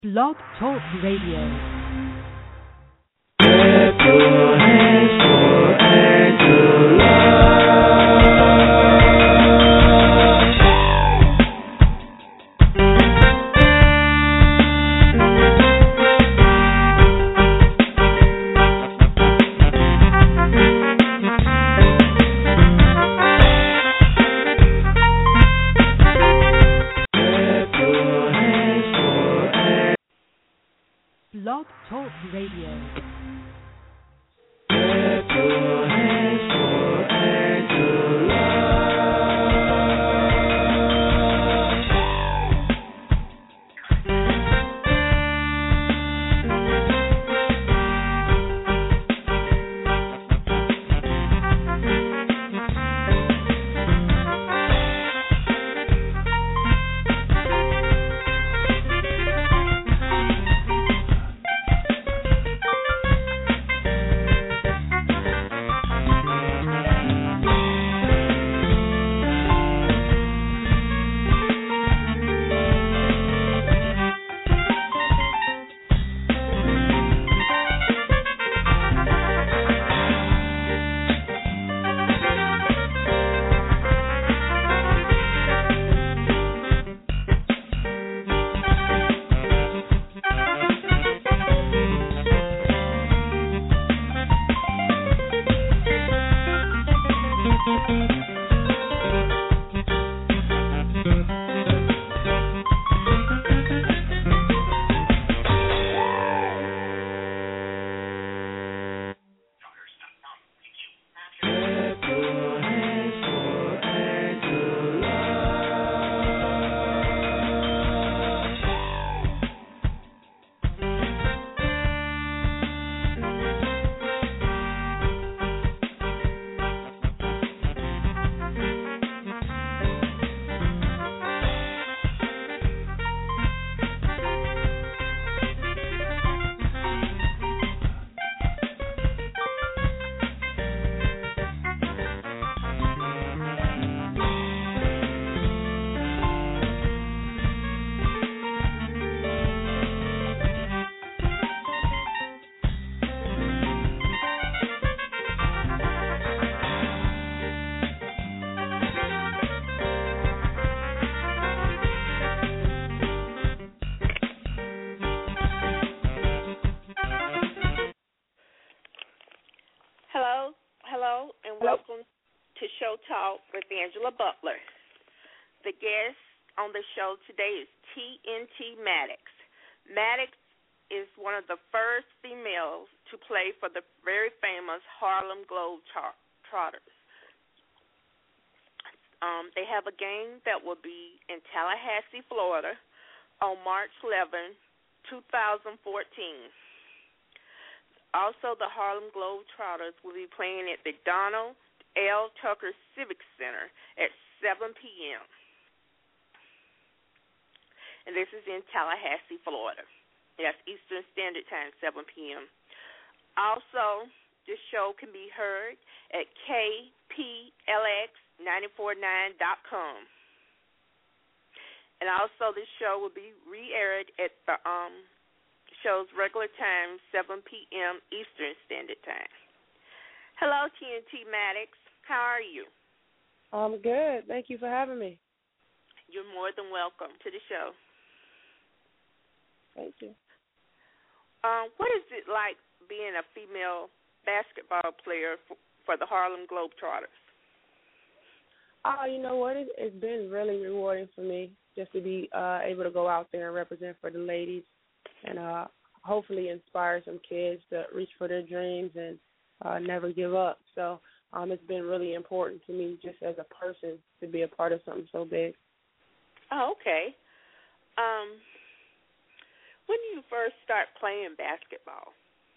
Blog Talk Radio. Clap your hands for Angela. Blog Talk Radio. Clap your hands for Angela. Clap your hands for Angela. Hello, and welcome to Show Talk with Angela Butler. The guest on the show today is TNT Maddox. Maddox is one of the first females to play for the very famous Harlem Globetrotters. They have a game that will be in Tallahassee, Florida on March 11, 2014. Also, the Harlem Globetrotters will be playing at the Donald L. Tucker Civic Center at 7 p.m. And this is in Tallahassee, Florida. That's Eastern Standard Time, 7 p.m. Also, this show can be heard at kplx949.com. And also, this show will be re-aired at the show's regular time, 7 p.m. Eastern Standard Time. Hello, TNT Maddox. How are you? I'm good. Thank you for having me. You're more than welcome to the show. Thank you. What is it like being a female basketball player for the Harlem Globetrotters? Oh, you know what? It's been really rewarding for me just to be able to go out there and represent for the ladies and hopefully inspire some kids to reach for their dreams and never give up. So it's been really important to me just as a person to be a part of something so big. Oh, okay. When did you first start playing basketball?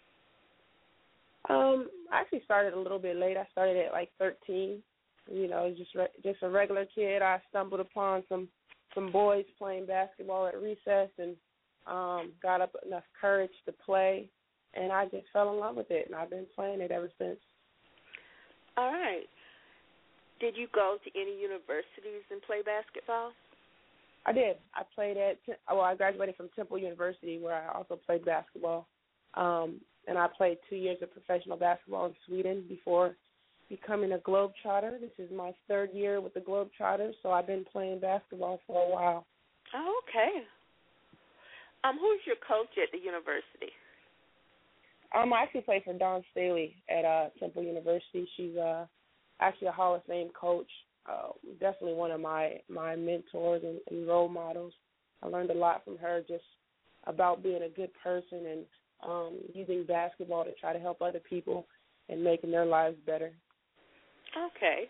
I actually started a little bit late. I started at like 13. You know, just a regular kid. I stumbled upon some boys playing basketball at recess and got up enough courage to play, and I just fell in love with it, and I've been playing it ever since. All right. Did you go to any universities and play basketball? I did. I played I graduated from Temple University, where I also played basketball. And I played 2 years of professional basketball in Sweden before becoming a Globetrotter. This is my third year with the Globetrotters, so I've been playing basketball for a while. Oh, okay. Who's your coach at the university? I actually played for Dawn Staley at Temple University. She's actually a Hall of Fame coach. Definitely one of my mentors and role models. I learned a lot from her just about being a good person and using basketball to try to help other people and making their lives better. Okay.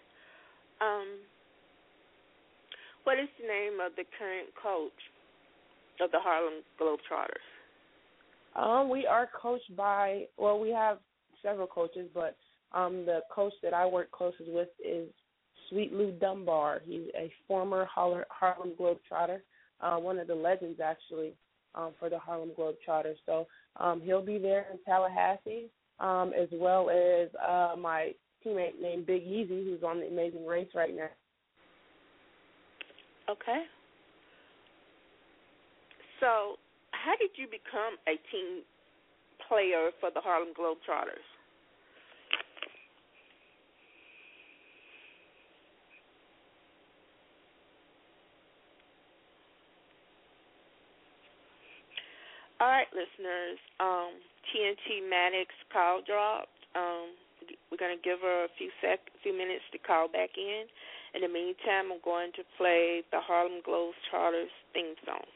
What is the name of the current coach of the Harlem Globetrotters? We are coached by, well, we have several coaches, but the coach that I work closest with is Sweet Lou Dunbar. He's a former Harlem Globetrotter, one of the legends, actually, for the Harlem Globetrotters. So he'll be there in Tallahassee, as well as my teammate named Big Easy, who's on The Amazing Race right now. Okay. So how did you become a team player for the Harlem Globetrotters? All right, listeners, TNT Maddox call dropped. We're going to give her a few minutes to call back in. In the meantime, I'm going to play the Harlem Globetrotters theme song.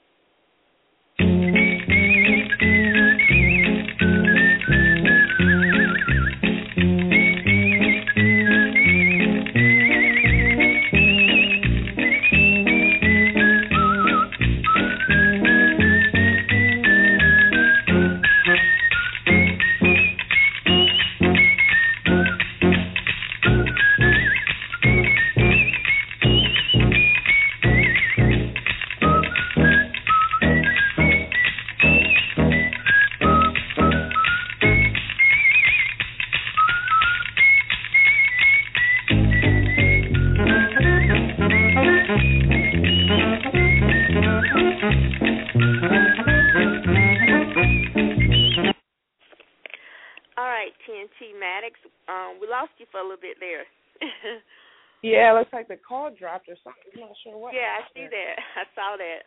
We lost you for a little bit there. Yeah, it looks like the call dropped or something. I'm not sure what. Yeah, I see that. I saw that.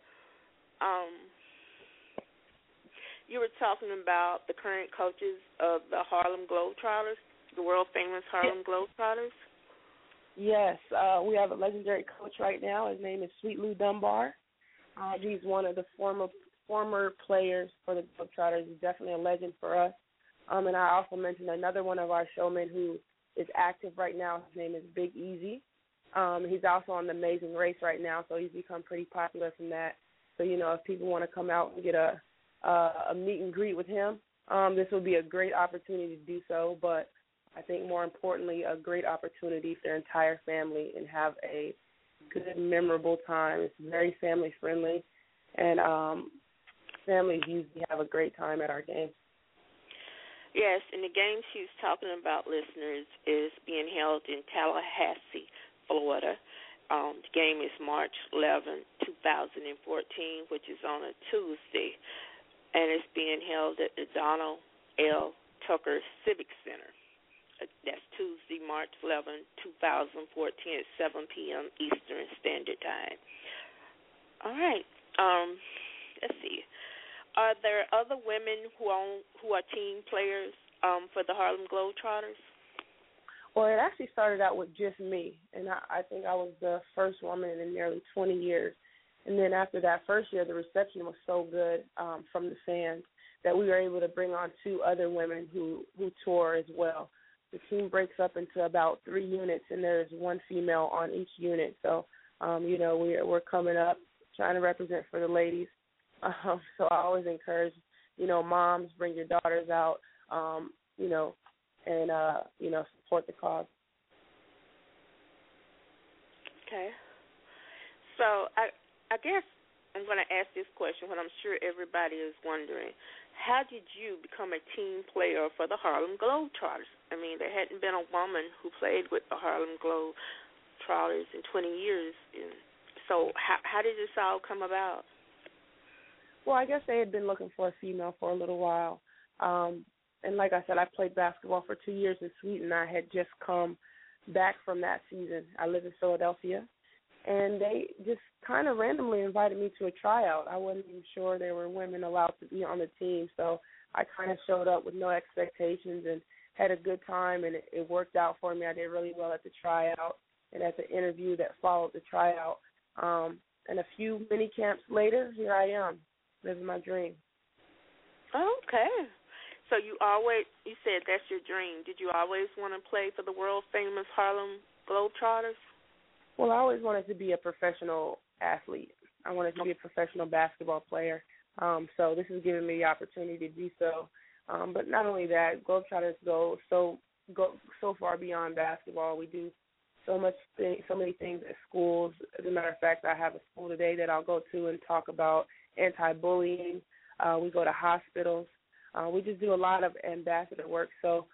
You were talking about the current coaches of the Harlem Globetrotters, the world-famous Harlem Globetrotters. Yes, we have a legendary coach right now. His name is Sweet Lou Dunbar. He's one of the former players for the Globetrotters. He's definitely a legend for us. And I also mentioned another one of our showmen who is active right now. His name is Big Easy. He's also on The Amazing Race right now, so he's become pretty popular from that. So, you know, if people want to come out and get a meet and greet with him, this would be a great opportunity to do so. But I think more importantly, a great opportunity for their entire family and have a good, memorable time. It's very family-friendly, and families usually have a great time at our game. Yes, and the game she's talking about, listeners, is being held in Tallahassee, Florida. The game is March 11, 2014, which is on a Tuesday, and it's being held at the Donald L. Tucker Civic Center. That's Tuesday, March 11, 2014 at 7 p.m. Eastern Standard Time. All right. Let's see. Are there other women who are team players for the Harlem Globetrotters? Well, it actually started out with just me, and I think I was the first woman in nearly 20 years. And then after that first year, the reception was so good from the fans that we were able to bring on 2 other women who tour as well. The team breaks up into about 3 units, and there's 1 female on each unit. So, you know, we're coming up, trying to represent for the ladies. So I always encourage, you know, moms, bring your daughters out, you know, and, you know, support the cause. Okay. So I guess I'm going to ask this question, what I'm sure everybody is wondering. How did you become a team player for the Harlem Globetrotters? I mean, there hadn't been a woman who played with the Harlem Globetrotters in 20 years. So how did this all come about? Well, I guess they had been looking for a female for a little while. And like I said, I played basketball for 2 years in Sweden. I had just come back from that season. I live in Philadelphia. And they just kind of randomly invited me to a tryout. I wasn't even sure there were women allowed to be on the team, so I kind of showed up with no expectations and had a good time, and it worked out for me. I did really well at the tryout and at the interview that followed the tryout. And a few mini camps later, here I am, living my dream. Okay. So you said that's your dream. Did you always want to play for the world-famous Harlem Globetrotters? Well, I always wanted to be a professional athlete. I wanted to be a professional basketball player. So this is giving me the opportunity to do so. But not only that, Globetrotters go so far beyond basketball. We do so many things at schools. As a matter of fact, I have a school today that I'll go to and talk about anti-bullying. We go to hospitals. We just do a lot of ambassador work. So,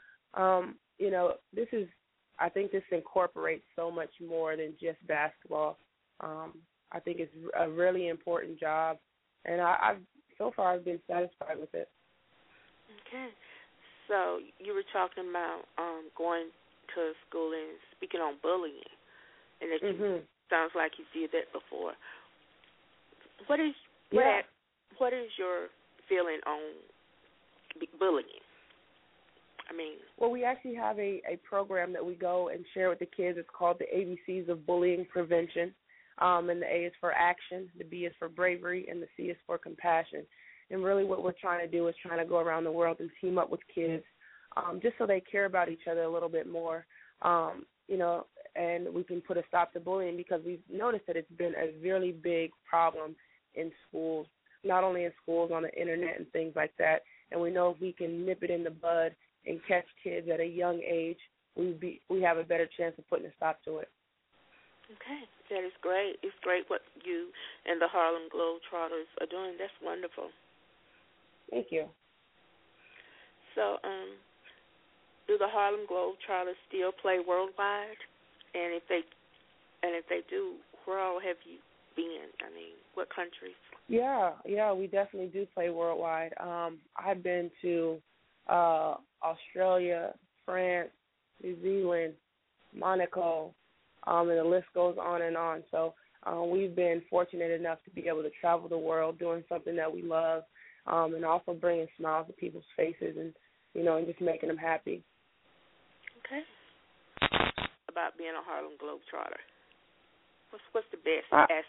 I think this incorporates so much more than just basketball. I think it's a really important job, and so far I've been satisfied with it. Okay. So you were talking about going to school and speaking on bullying, and it sounds like you did that before. What is your feeling on bullying? Well, we actually have a program that we go and share with the kids. It's called the ABCs of Bullying Prevention, and the A is for action, the B is for bravery, and the C is for compassion. And really what we're trying to do is trying to go around the world and team up with kids just so they care about each other a little bit more, and we can put a stop to bullying because we've noticed that it's been a really big problem in schools, not only in schools, on the Internet and things like that. And we know if we can nip it in the bud and catch kids at a young age, we have a better chance of putting a stop to it. Okay, that is great. It's great what you and the Harlem Globetrotters are doing. That's wonderful. Thank you. So, do the Harlem Globetrotters still play worldwide? And if they do, where all have you been? What countries? Yeah, we definitely do play worldwide. I've been to Australia, France, New Zealand, Monaco, and the list goes on and on. So we've been fortunate enough to be able to travel the world doing something that we love, and also bringing smiles to people's faces and just making them happy. Okay. About being a Harlem Globetrotter, what's the best aspect?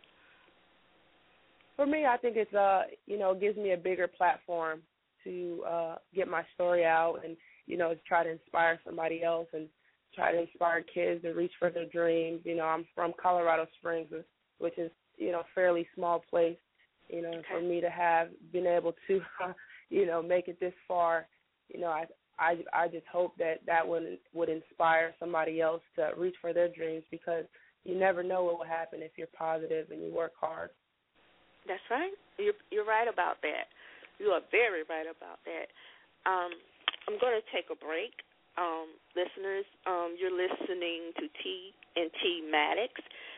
For me, I think it's gives me a bigger platform to get my story out and try to inspire somebody else and try to inspire kids to reach for their dreams. I'm from Colorado Springs, which is a fairly small place. And for me to have been able to make it this far, I just hope that would inspire somebody else to reach for their dreams, because you never know what will happen if you're positive and you work hard. That's right. You're right about that. You are very right about that. I'm going to take a break. Listeners, you're listening to T&T Maddox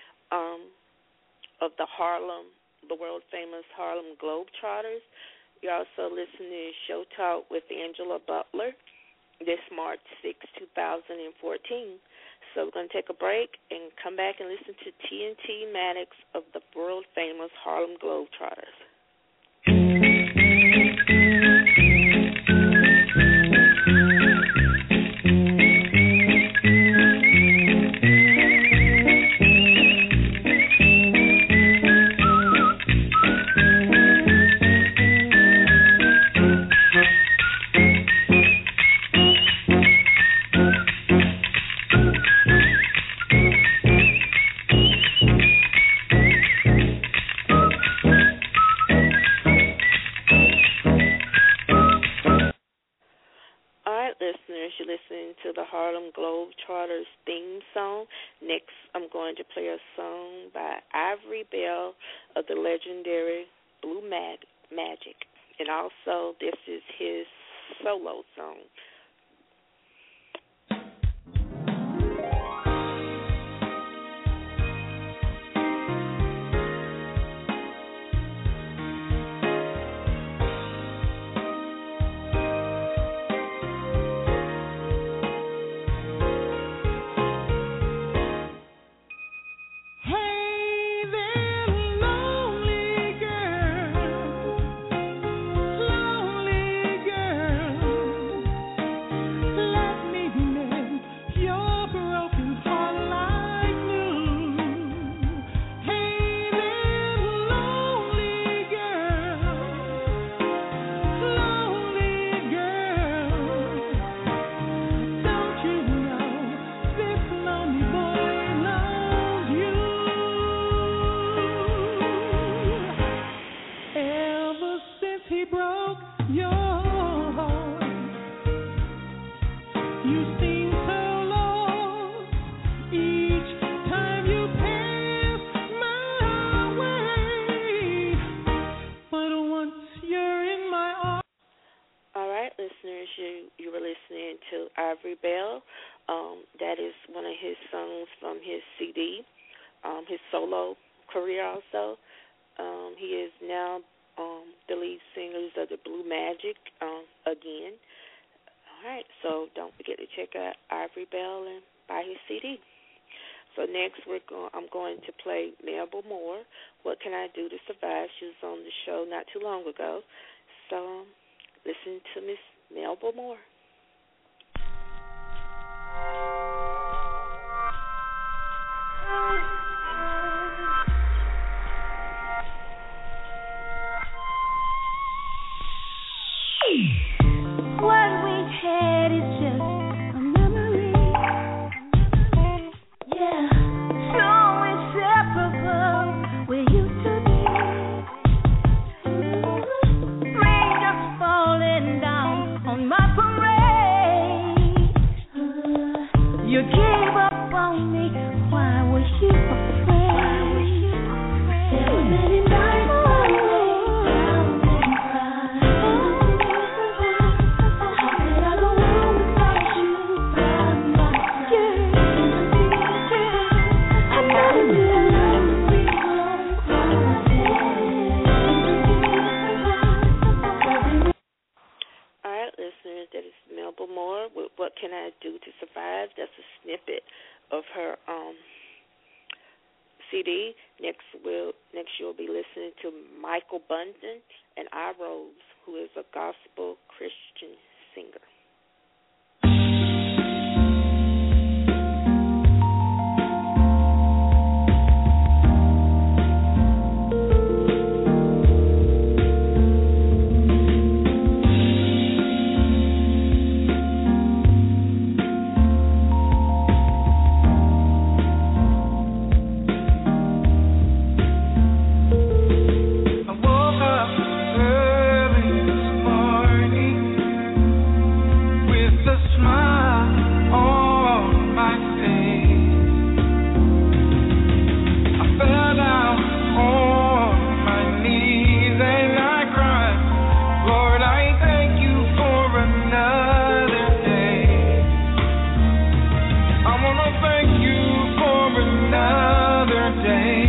of the world-famous Harlem Globetrotters. You're also listening to Show Talk with Angela Butler this March 6, 2014. So we're going to take a break and come back and listen to T&T Maddox of the world-famous Harlem Globetrotters. You're listening to the Harlem Globetrotters theme song. Next, I'm going to play a song by Ivory Bell of the legendary Blue Magic. And also, this is his solo song. broke your heart. You seem so lost each time you pass my way. But once you're in my arms. All right, listeners, you were listening to Ivory Bell. That is one of his songs from his CD, his solo career also. He is now the lead singers of the Blue Magic again. All right, so don't forget to check out Ivory Bell and buy his CD. So next I'm going to play Melba Moore, What Can I Do to Survive? She was on the show not too long ago. So listen to Miss Melba Moore. What we've had is just a memory. Yeah, so inseparable we used to be. Rain just falling down on my parade. You gave up on me. Why was you afraid? There were many nights I lay down and cried. How could I go on without you by my side? I never knew love would be home from my head. All right, listeners, that is Melba Moore with What Can I Do to Survive? That's a snippet of her CD. Next you'll be listening to Michael Bunton and I Rose, who is a gospel Christian singer. I woke up early this morning with a smile on my face. I fell down on my knees and I cried, Lord, I thank you for another day. I want to thank you for another day.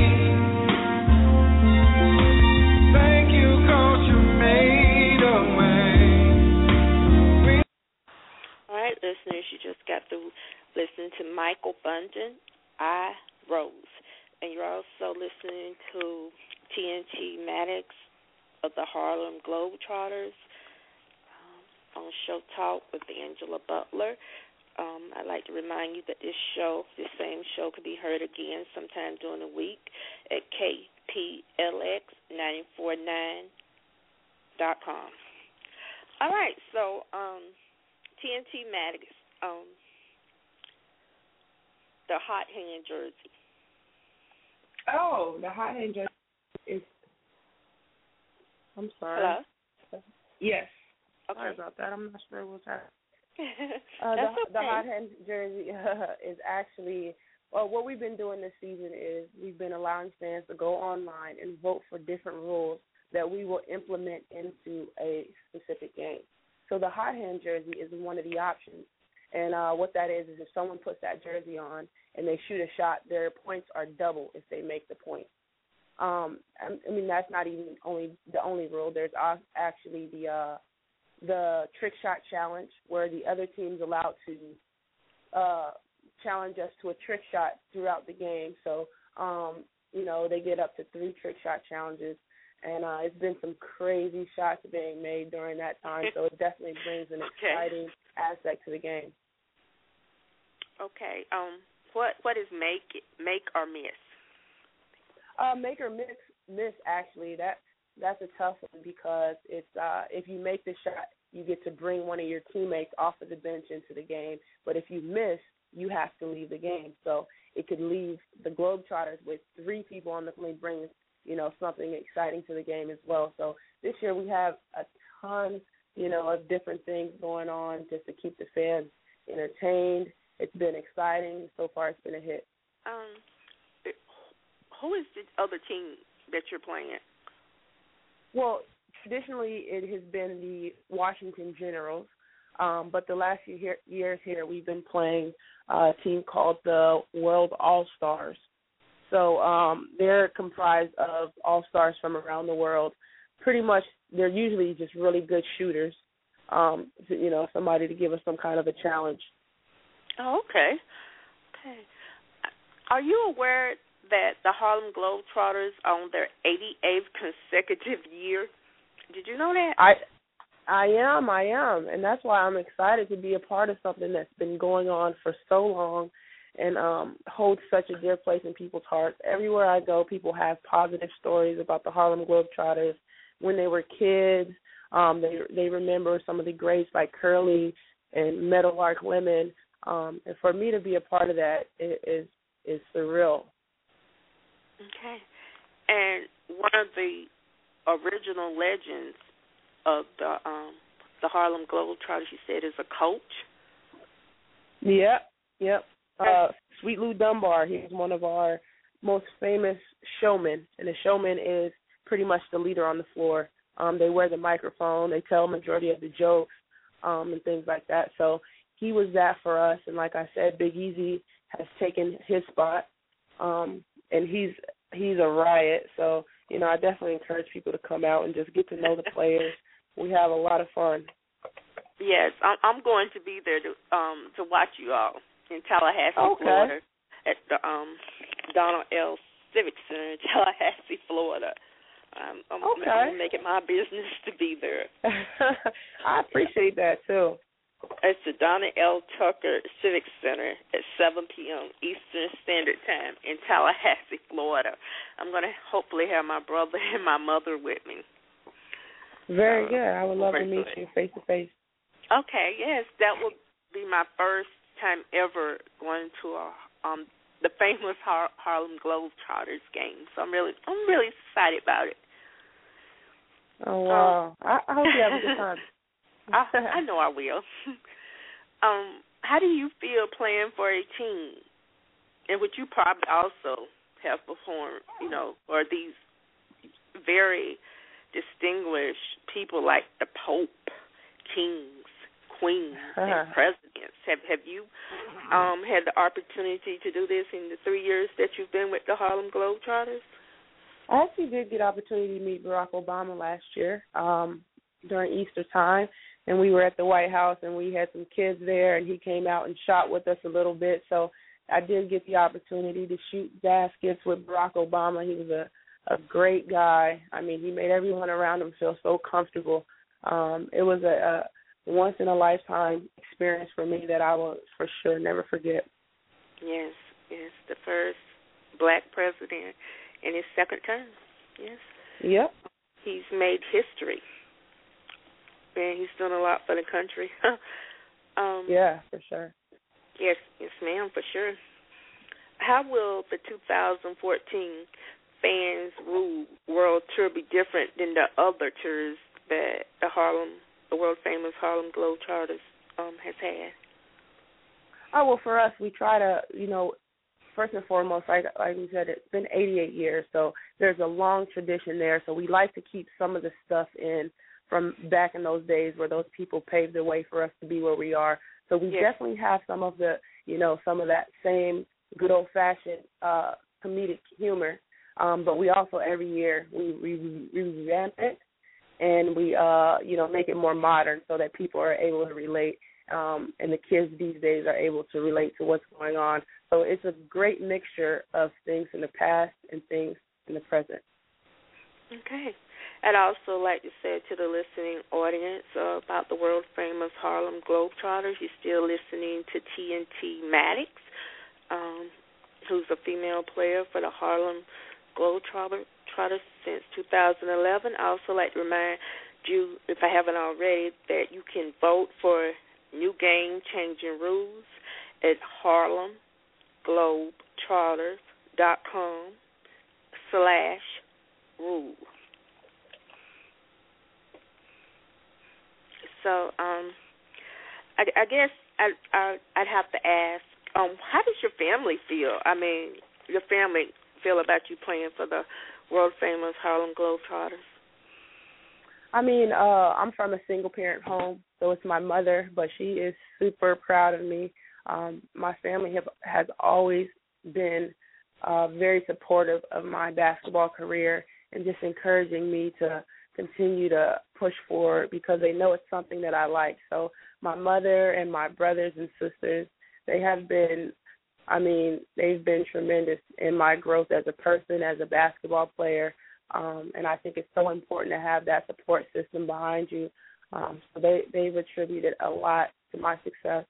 Thank you 'cause you made a way. All right, listeners, you just got to listen to Michael Bunton, I Rose. And you're also listening to TNT Maddox of the Harlem Globetrotters on Show Talk with Angela Butler. I'd like to remind you that this same show could be heard again sometime during the week at KPLX949.com. All right, so TNT Maddox, the Hot Hand jersey. Oh, the hot hand jersey is. I'm sorry. Hello? Yes. Okay. Sorry about that. I'm not sure what's happening. That's the okay. hot hand jersey is actually, what we've been doing this season is we've been allowing fans to go online and vote for different rules that we will implement into a specific game. So the hot hand jersey is one of the options. And what that is if someone puts that jersey on and they shoot a shot, their points are double if they make the point. I mean, that's not even the only rule. There's actually the trick shot challenge, where the other team's allowed to challenge us to a trick shot throughout the game. So, they get up to 3 trick shot challenges, and it's been some crazy shots being made during that time. So it definitely brings an exciting aspect to the game. Okay. What is make or miss? Make or miss actually, that's a tough one because it's if you make the shot, you get to bring one of your teammates off of the bench into the game. But if you miss, you have to leave the game. So it could leave the Globetrotters with 3 people on the team, bring something exciting to the game as well. So this year we have a ton, of different things going on just to keep the fans entertained. It's been exciting. So far it's been a hit. Who is the other team that you're playing? Well, traditionally it has been the Washington Generals, but the last few years here we've been playing a team called the World All-Stars. So they're comprised of all-stars from around the world. Pretty much they're usually just really good shooters, somebody to give us some kind of a challenge. Oh, okay. Are you aware that the Harlem Globetrotters are on their 88th consecutive year? Did you know that? I am, and that's why I'm excited to be a part of something that's been going on for so long and holds such a dear place in people's hearts. Everywhere I go, people have positive stories about the Harlem Globetrotters. When they were kids, they remember some of the greats like Curly and Meadowlark Lemon, and for me to be a part of that is surreal. Okay. And one of the original legends of the Harlem Globetrotters, you said, is a coach? Yep. Sweet Lou Dunbar, he's one of our most famous showmen, and the showman is pretty much the leader on the floor. They wear the microphone, they tell a majority of the jokes, and things like that. So he was that for us, and like I said, Big Easy has taken his spot, and he's a riot. So, I definitely encourage people to come out and just get to know the players. We have a lot of fun. Yes, I'm going to be there to watch you all in Tallahassee, okay. Florida, at the Donald L. Civic Center in Tallahassee, Florida. I'm making it my business to be there. I appreciate that, too. It's the Donna L. Tucker Civic Center at 7 p.m. Eastern Standard Time in Tallahassee, Florida. I'm going to hopefully have my brother and my mother with me. Very good. I would love to meet you face-to-face. Okay, yes. That will be my first time ever going to the famous Harlem Globetrotters game. So I'm really excited about it. Oh, wow. I hope you have a good time. I know I will. How do you feel playing for a team in which you probably also have performed, or these very distinguished people like the Pope, kings, queens, and presidents? Have you had the opportunity to do this in the 3 years that you've been with the Harlem Globetrotters? I actually did get the opportunity to meet Barack Obama last year during Easter time. And we were at the White House, and we had some kids there, and he came out and shot with us a little bit. So I did get the opportunity to shoot baskets with Barack Obama. He was a great guy. I mean, he made everyone around him feel so comfortable. It was a once-in-a-lifetime experience for me that I will for sure never forget. Yes, the first black president in his second term. Yes. Yep. He's made history. And he's done a lot for the country. Yeah, for sure. Yes, ma'am, for sure. How will the 2014 Fans Rule World Tour be different than the other tours that the world-famous Harlem Globetrotters has had? Oh, well, for us, we try to, first and foremost, like we said, it's been 88 years, so there's a long tradition there. So we like to keep some of the stuff in from back in those days where those people paved the way for us to be where we are. So we definitely have some of the, some of that same good old-fashioned comedic humor. But we also, every year, we revamp it and we, make it more modern so that people are able to relate. And the kids these days are able to relate to what's going on. So it's a great mixture of things in the past and things in the present. Okay. I'd also like to say to the listening audience about the world-famous Harlem Globetrotters, you're still listening to TNT Maddox, who's a female player for the Harlem Globetrotters since 2011. I also like to remind you, if I haven't already, that you can vote for new game-changing rules at harlemglobetrotters.com/ Ooh. So, I guess I'd have to ask, how does your family feel? I mean, your family feel about you playing for the world famous Harlem Globetrotters? I mean, I'm from a single parent home, so it's my mother, but she is super proud of me. My family has always been very supportive of my basketball career and just encouraging me to continue to push forward because they know it's something that I like. So my mother and my brothers and sisters, they've been tremendous in my growth as a person, as a basketball player. And I think it's so important to have that support system behind you. So they've attributed a lot to my success.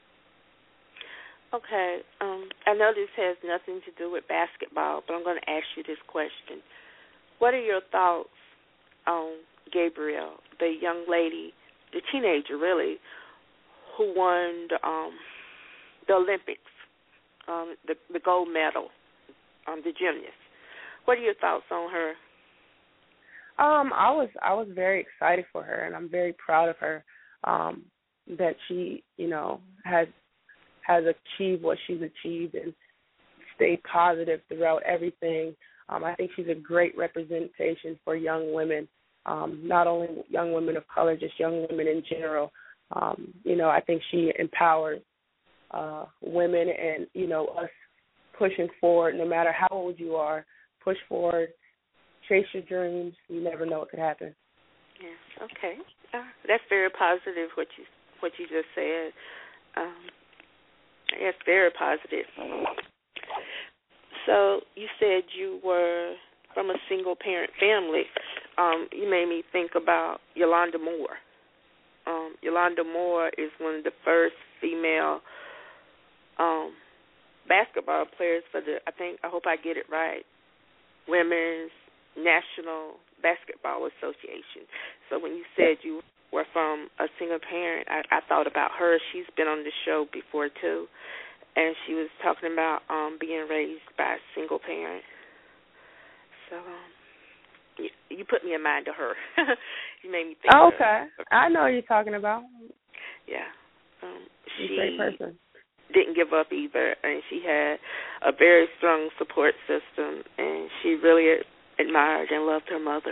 Okay. I know this has nothing to do with basketball, but I'm going to ask you this question. What are your thoughts on Gabrielle, the young lady, the teenager really, who won the Olympics, the gold medal, the gymnast? What are your thoughts on her? I was very excited for her, and I'm very proud of her that she, has achieved what she's achieved and stayed positive throughout everything. I think she's a great representation for young women, not only young women of color, just young women in general. I think she empowers women and, us pushing forward no matter how old you are. Push forward, chase your dreams. You never know what could happen. Yes, okay. That's very positive what you just said. It's very positive. So you said you were from a single-parent family. You made me think about Yolanda Moore. Yolanda Moore is one of the first female basketball players for I hope I get it right, Women's National Basketball Association. So when you said you were from a single parent, I thought about her. She's been on the show before, too, and she was talking about being raised by a single parent. So you put me in mind of her. You made me think of her. I know who you're talking about. Yeah. She's a great person. Didn't give up either, and she had a very strong support system, and she really admired and loved her mother.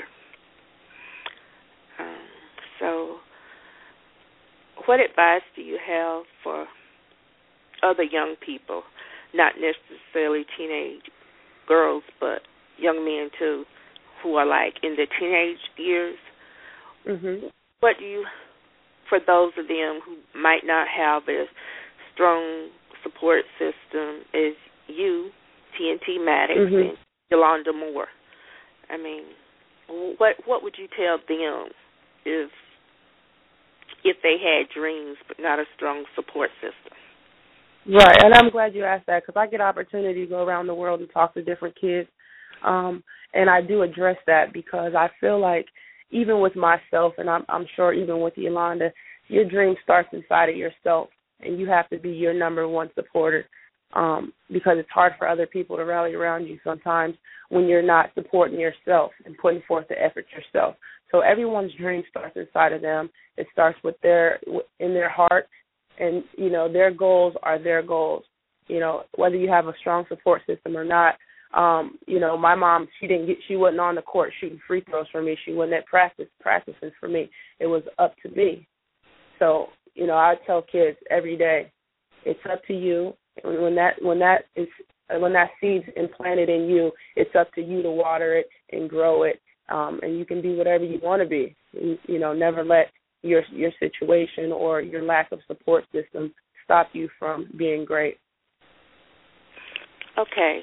So what advice do you have for other young people, not necessarily teenage girls, but young men too, who are like in their teenage years? Mm-hmm. What do you, for those of them who might not have a strong support system as you, TNT Maddox, mm-hmm. and Yolanda Moore, I mean, what would you tell them if they had dreams but not a strong support system? Right, and I'm glad you asked that because I get opportunity to go around the world and talk to different kids, and I do address that because I feel like even with myself, and I'm sure even with Yolanda, your dream starts inside of yourself, and you have to be your number one supporter because it's hard for other people to rally around you sometimes when you're not supporting yourself and putting forth the effort yourself. So everyone's dream starts inside of them. It starts in their heart, and their goals are their goals. Whether you have a strong support system or not. My mom, she wasn't on the court shooting free throws for me. She wasn't at practices for me. It was up to me. So I tell kids every day, it's up to you. When that seed's implanted in you, it's up to you to water it and grow it. And you can be whatever you want to be. Never let your situation or your lack of support system stop you from being great. Okay.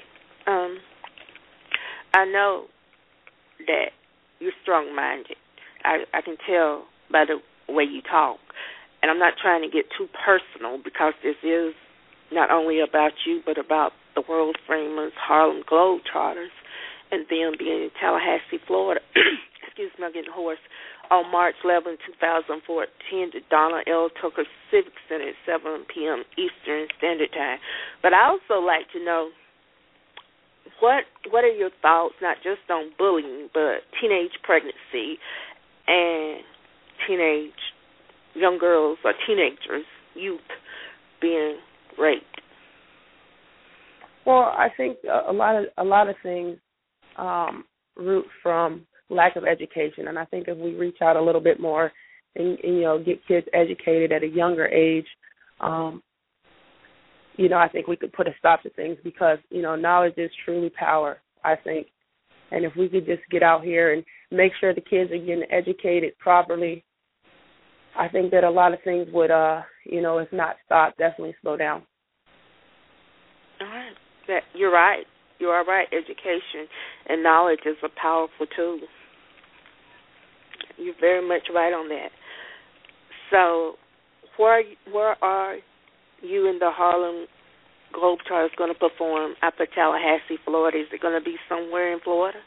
I know that you're strong-minded. I can tell by the way you talk. And I'm not trying to get too personal because this is not only about you but about the world-famous Harlem Globetrotters and them being in Tallahassee, Florida. Excuse me, I'm getting hoarse. On March 11, 2014, the Donna L. Tucker Civic Center at 7 p.m. Eastern Standard Time. But I also like to know what are your thoughts, not just on bullying, but teenage pregnancy and teenage young girls or teenagers, youth being raped? Well, I think a lot of things root from lack of education, and I think if we reach out a little bit more and get kids educated at a younger age, I think we could put a stop to things because knowledge is truly power, I think, and if we could just get out here and make sure the kids are getting educated properly, I think that a lot of things would, if not stop, definitely slow down. All right. You're right. You are right. Education and knowledge is a powerful tool. You're very much right on that. So where are you and the Harlem Globetrotters going to perform after Tallahassee, Florida? Is it going to be somewhere in Florida?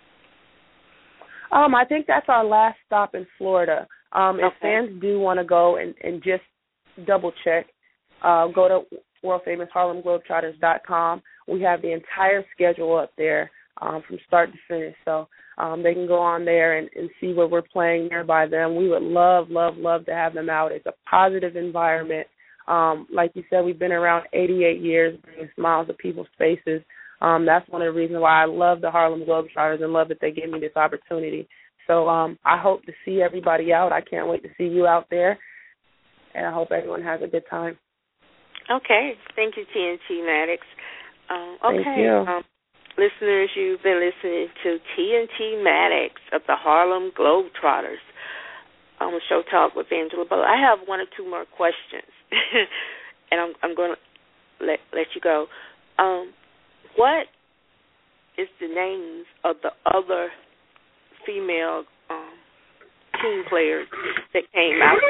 I think that's our last stop in Florida. If fans do want to go and just double check, go to worldfamousharlemglobetrotters.com. We have the entire schedule up there from start to finish, so they can go on there and see where we're playing nearby them. We would love to have them out. It's a positive environment. Like you said, we've been around 88 years, bringing smiles to people's faces. That's one of the reasons why I love the Harlem Globetrotters and love that they gave me this opportunity. So I hope to see everybody out. I can't wait to see you out there, and I hope everyone has a good time. Okay. Thank you, TNT Maddox. Thank you. Listeners, you've been listening to TNT Maddox of the Harlem Globetrotters on the Show Talk with Angela Butler. I have one or two more questions, and I'm going to let you go. What is the names of the other female team players that came out?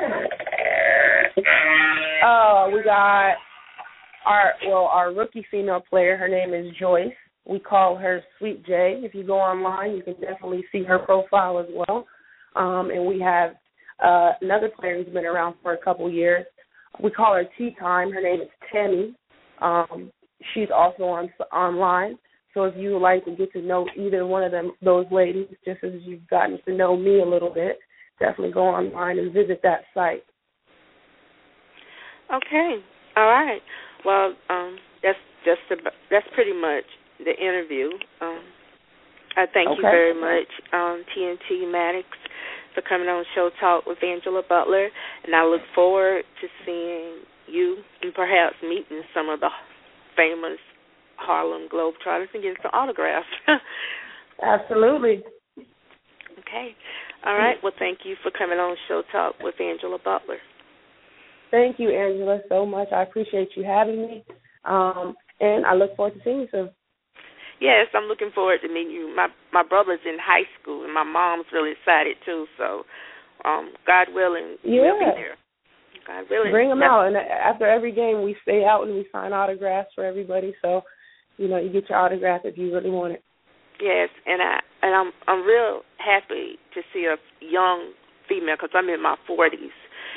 We got our rookie female player. Her name is Joyce. We call her Sweet J. If you go online, you can definitely see her profile as well. And we have another player who's been around for a couple years. We call her Tea Time. Her name is Tammy. She's also online. So if you would like to get to know either one of those ladies, just as you've gotten to know me a little bit, definitely go online and visit that site. Okay. All right. Well, that's pretty much the interview. I thank you very much, TNT Maddox, for coming on Show Talk with Angela Butler, and I look forward to seeing you and perhaps meeting some of the famous Harlem Globetrotters and getting some autographs. Absolutely. Okay. All right. Well, thank you for coming on Show Talk with Angela Butler. Thank you, Angela, so much. I appreciate you having me, and I look forward to seeing you soon. Yes, I'm looking forward to meeting you. My brother's in high school, and my mom's really excited, too. So, God willing, we'll be there. God willing. Bring them out. And after every game, we stay out and we sign autographs for everybody. So, you get your autograph if you really want it. Yes, and I'm real happy to see a young female, because I'm in my 40s,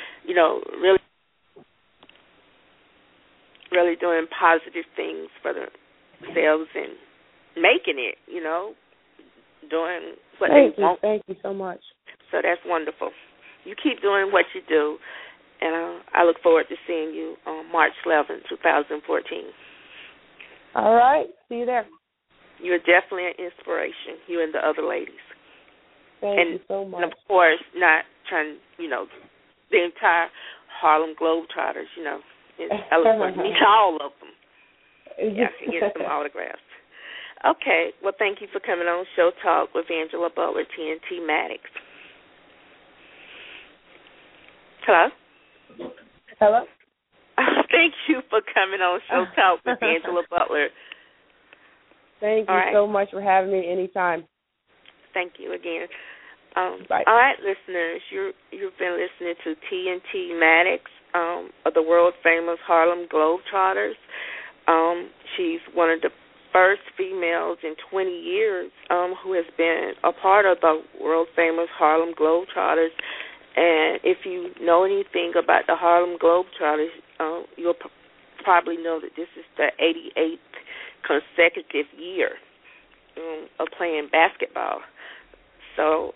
really doing positive things for themselves and making it, doing what they want. Thank you so much. So that's wonderful. You keep doing what you do, and I look forward to seeing you on March 11, 2014. All right. See you there. You're definitely an inspiration, you and the other ladies. Thank you so much. And, of course, not trying, the entire Harlem Globetrotters, it's eloquent. Meet all of them. Yeah, I can get some autographs. Okay. Well, thank you for coming on Show Talk with Angela Butler, TNT Maddox. Hello? Hello? Thank you for coming on Show Talk with Angela Butler. Thank you so much for having me anytime. Thank you again. Bye. All right, listeners, you've been listening to TNT Maddox of the world-famous Harlem Globetrotters. She's one of the first females in 20 years who has been a part of the world-famous Harlem Globetrotters. And if you know anything about the Harlem Globetrotters, you'll probably know that this is the 88th consecutive year of playing basketball. So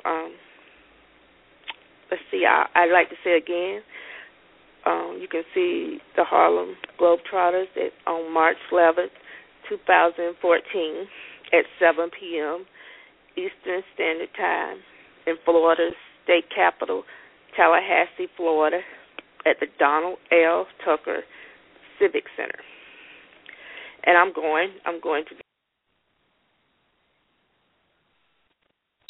let's see. I'd like to say again, you can see the Harlem Globetrotters on March 11th, 2014 at 7 p.m. Eastern Standard Time in Florida's state capital, Tallahassee, Florida, at the Donald L. Tucker Civic Center. And I'm going to